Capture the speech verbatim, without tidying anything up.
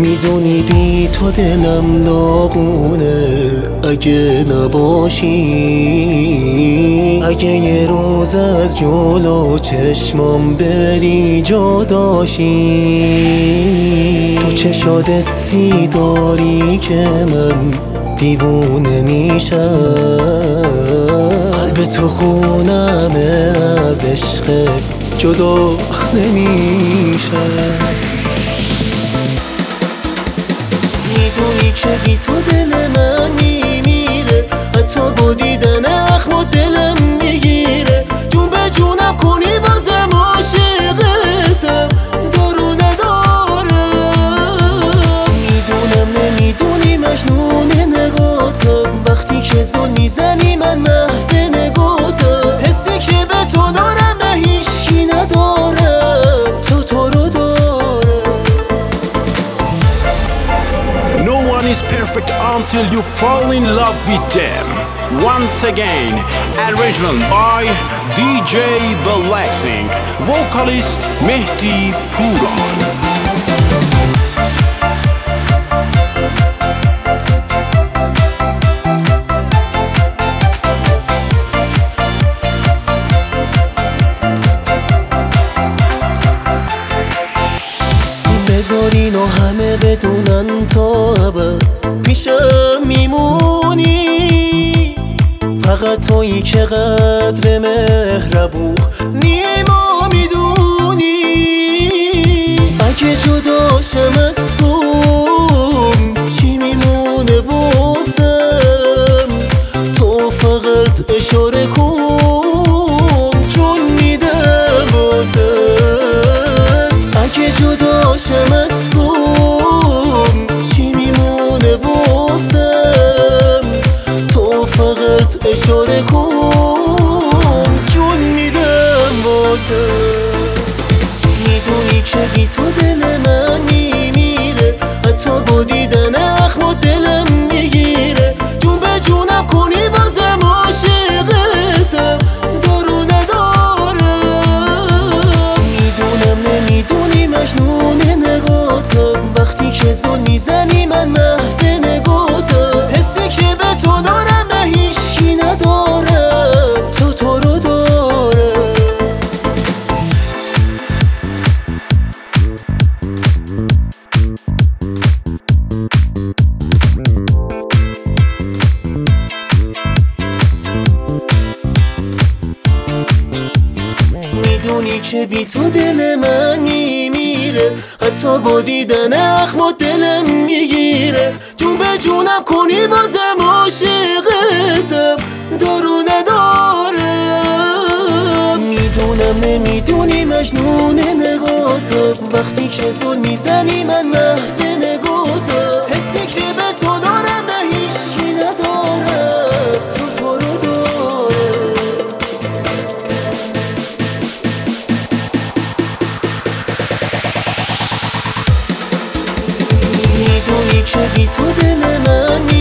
میدونی بی تو دلم داغونه، اگه نباشی، اگه یه روز از جلو چشمام بری جداشی. تو چشات سی داری که من دیوونه میشم، قلب تو خونمه از عشق جدا نمیشم. میدونی که بی تو دل من میمیره، حتی با دیدن اخم دلم میگیره. جون به جونم کنی بازم عاشقتم، دارو ندارم. میدونم نمیدونی مجنون نگاتم، وقتی که زل میزنی من محو نگاتم. حسی که به تو دارم به هیچی ندارم، تو تو رو دارم. No one is perfect until you fall in love with them. Once again, original by D J Balaxing, vocalist Mehdi Puran. بذار اینو همه بدونن تا ابد پیشم میمونی، فقط تویی که قدر مهربونی ما میدونی. اگه جداشم از تو چی میمونه واسم، تو فقط اشاره کن جون میدم واسد. اگه جداشم از تو چی میمونه واسم، تو فقط اشاره کن جون میدم واسد. میدونی که بی تو دل من میمیره، حتی با دیدن اخم دلم میگیره. جون به جونم کنی بازم عاشقتم، دارو ندارم. میدونم نمیدونی مجنون نگاتم، وقتی که زل میزنی من محو نگاتم. حسی که به تو دارم به هیچی ندارم، تو تو رو دارم. میدونی که بی تو دل من میمیره، حتی با دیدن اخم دلم میگیره. جون به جونم کنی بازم عاشقتم، دارو ندارم. میدونم نمیدونی مجنون نگاتم، وقتی که زل میزنی من محو نگاتم. حسی که به تو دارم به هیچی ندارم، تو تو رو دارم. میدونی که بی تو دل من